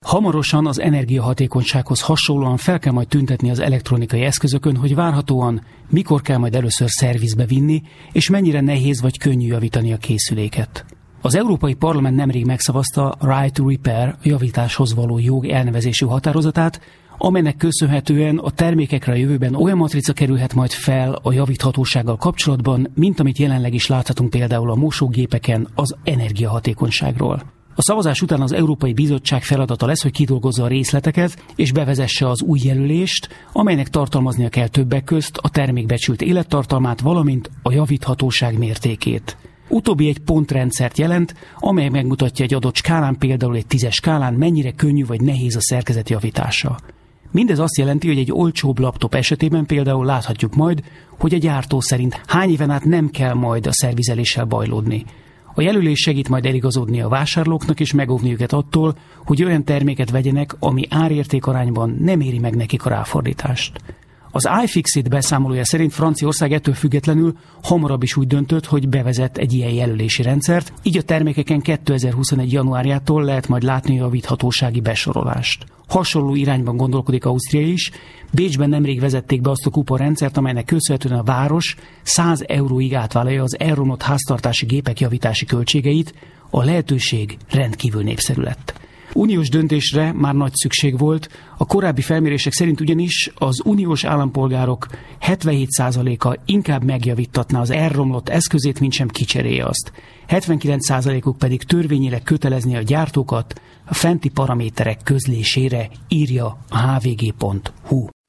Hamarosan az energiahatékonysághoz hasonlóan fel kell majd tüntetni az elektronikai eszközökön, hogy várhatóan mikor kell majd először szervizbe vinni, és mennyire nehéz vagy könnyű javítani a készüléket. Az Európai Parlament nemrég megszavazta Right to Repair, javításhoz való jog elnevezésű határozatát, amelynek köszönhetően a termékekre a jövőben olyan matrica kerülhet majd fel a javíthatósággal kapcsolatban, mint amit jelenleg is láthatunk például a mosógépeken az energiahatékonyságról. A szavazás után az Európai Bizottság feladata lesz, hogy kidolgozza a részleteket és bevezesse az új jelölést, amelynek tartalmaznia kell többek közt a termék becsült élettartalmát, valamint a javíthatóság mértékét. Utóbbi egy pontrendszert jelent, amely megmutatja egy adott skálán, például egy 10-es skálán, mennyire könnyű vagy nehéz a szerkezet javítása. Mindez azt jelenti, hogy egy olcsóbb laptop esetében például láthatjuk majd, hogy a gyártó szerint hány éven át nem kell majd a szervizeléssel bajlódni. A jelölés segít majd eligazodni a vásárlóknak és megóvni őket attól, hogy olyan terméket vegyenek, ami árérték arányban nem éri meg nekik a ráfordítást. Az iFixit beszámolója szerint Franciaország ettől függetlenül hamarabb is úgy döntött, hogy bevezet egy ilyen jelölési rendszert, így a termékeken 2021. januárjától lehet majd látni a javíthatósági besorolást. Hasonló irányban gondolkodik Ausztria is. Bécsben nemrég vezették be azt a kuponrendszert, amelynek köszönhetően a város 100 euróig átvállalja az elromlott háztartási gépek javítási költségeit, a lehetőség rendkívül népszerű lett. Uniós döntésre már nagy szükség volt, a korábbi felmérések szerint ugyanis az uniós állampolgárok 77%-a inkább megjavítatná az elromlott eszközét, mint sem kicserélje azt. 79%-uk pedig törvényileg kötelezné a gyártókat a fenti paraméterek közlésére, írja a hvg.hu.